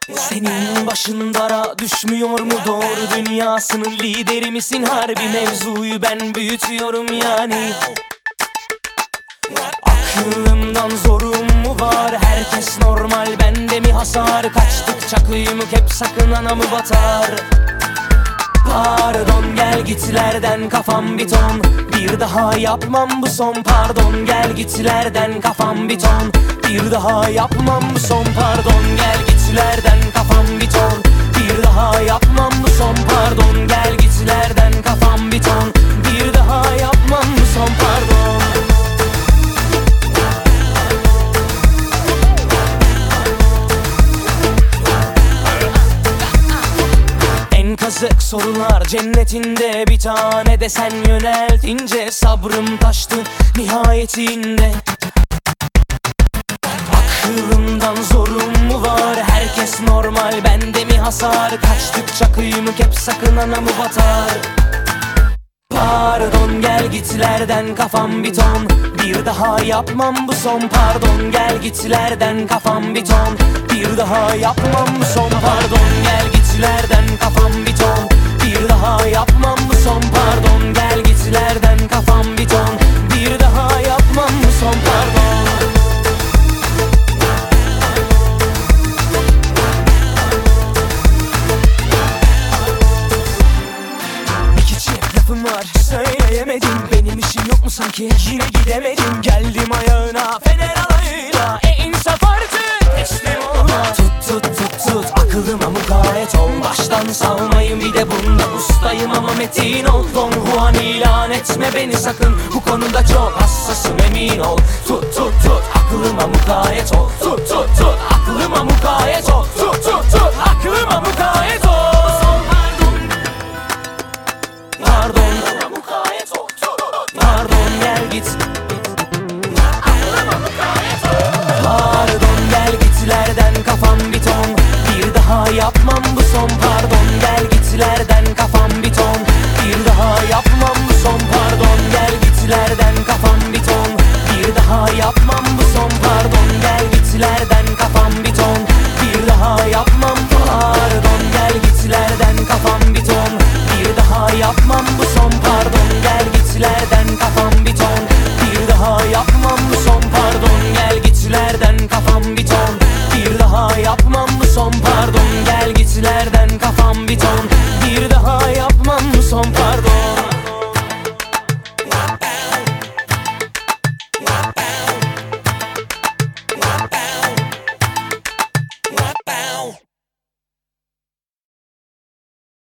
Senin başın dara düşmüyor mu doğru dünyasının lideri misin? Harbi mevzuyu ben büyütüyorum yani. Aklımdan zorum mu var? Herkes normal, bende mi hasar? Kaçtıkça kıymık hep sakın anamı batar. Pardon gel gitlerden kafam bir ton, bir daha yapmam bu son. Pardon gel gitlerden kafam bir ton, bir daha yapmam bu son. Pardon gel gitlerden kafam bir ton, bir daha yapmam bu son. Pardon gel gitlerden kafam bir ton, bir daha yapmam bu son. Pardon. Kazık sorular cennetinde, bir tane de sen yöneltince sabrım taştı nihayetinde. Aklımdan zorum mu var? Herkes normal, bende mi hasar? Kaçtıkça kıymık hep sakın anamı batar. Pardon gel gitlerden kafam bir ton, bir daha yapmam bu son. Pardon gel gitlerden kafam bir ton, bir daha yapmam bu son. Pardon gel gitlerden kafam bir ton, bir daha yapmam bu son. Pardon gel gitlerden kafam bir ton, bir daha yapmam bu son. Pardon. İki çift lafım var söyleyemedim, benim işim yok mu sanki? Yine gidemedim, geldim ayağına fener alayıyla. İnsaf artık teslim olma. Tut aklıma mukayyet ol, baştan salmayın bir de bunda ustayım ama metin ol. Don Juan ilan etme beni sakın, bu konuda çok hassasım emin ol. Tut aklıma mukayyet ol, tut aklıma mukayyet ol, tut aklıma mukayyet ol. Pardon mukayyet ol, pardon gel git. Pardon gel gitlerden kafam bir ton, bir daha yapmam bu son. Pardon gel gitlerden kafam bir ton, bir daha yapmam bu son. Pardon gel gitlerden kafam bir ton, bir daha yapmam bu son. Pardon gel gitlerden kafam bir ton, bir daha yapmam. Pardon gel gitlerden kafam bir ton, bir daha yapmam bu son.